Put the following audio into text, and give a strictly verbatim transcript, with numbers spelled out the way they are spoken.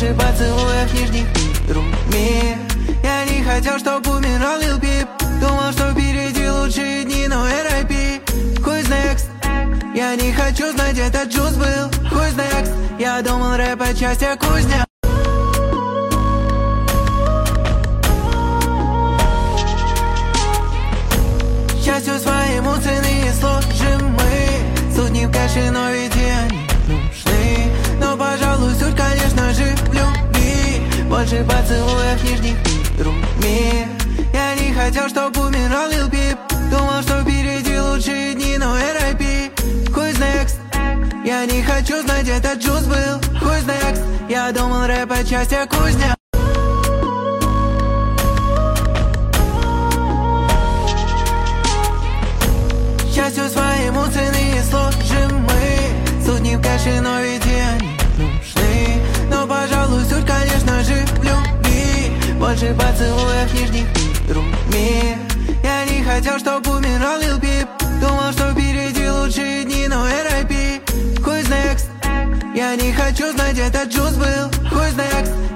больше поцелуев нижних мир. Я не хотел, чтоб умирал Lil Peep. Думал, что впереди лучшие дни, но эр ай пи. Who's next? Я не хочу знать, это Juice был. Who's next? Я думал, рэп отчасти кузня. Счастью своему цены сложим мы. Суть не в кэше, но ведь и они нужны. Но, пожалуй, суть, конечно же, в любви. Больше поцелуев нижних мир. Я не хотел, чтоб умирал Lil Peep. Думал, что впереди лучшие дни, но эр ай пи. Who's next? Я не хочу знать, это Juice был. Who's next? Я думал, рэп отчасти кузня. Счастью своему цены сложим мы. Суть не в кэше, но ведь и они нужны. Но, пожалуй, суть, конечно же, в любви. Больше поцелуев нижних мир. Я не хотел, чтоб умирал Lil Peep. Думал, что впереди лучшие дни, но эр ай пи. Who's next? Я не хочу знать, это Juice был. Who's next?